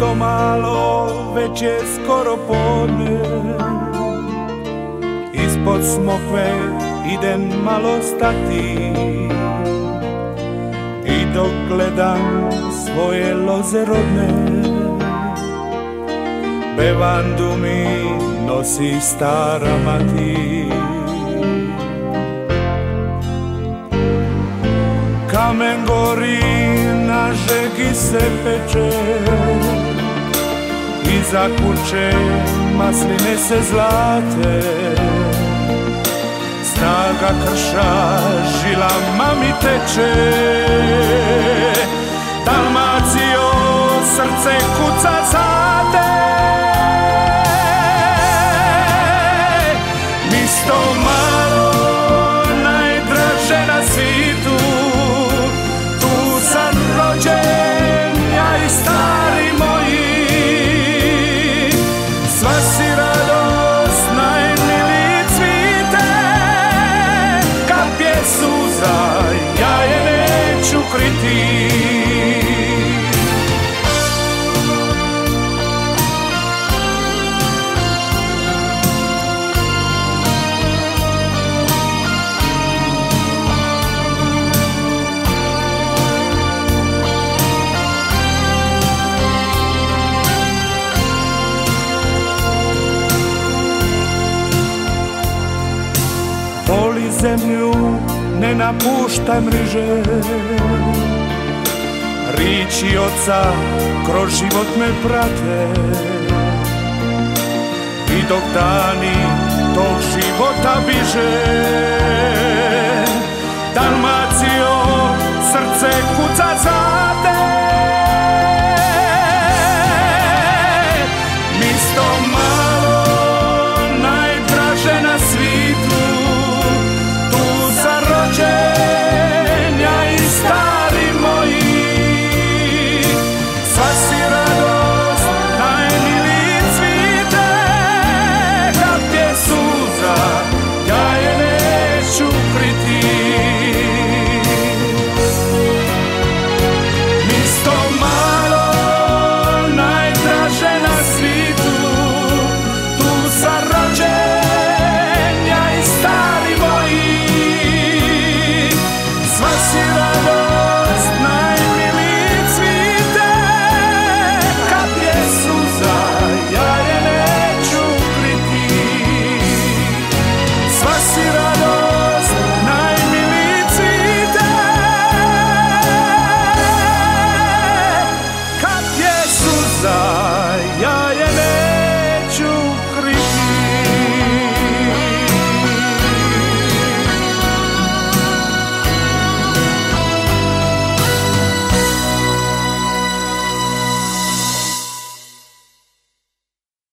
Misto malo, već je skoro podne, ispod smokve idem malo stati i dok gledam svoje loze rodne, bevandu mi nosi stara mati. Kamen gori, na žegi se peče, iza kuće masline se zlate, snaga krša žilama mi teče. Dalmacijo, srce kuca za te, misto malo, najdraže na svitu, tu sam rođen, ja i stari moji. Sva si radost, najmiliji cvite, kapje suza, ja je neću kriti. Voli zemlju, ne napuštaj mriže, riči oca kroz život me prate. I dok dani tog života biže,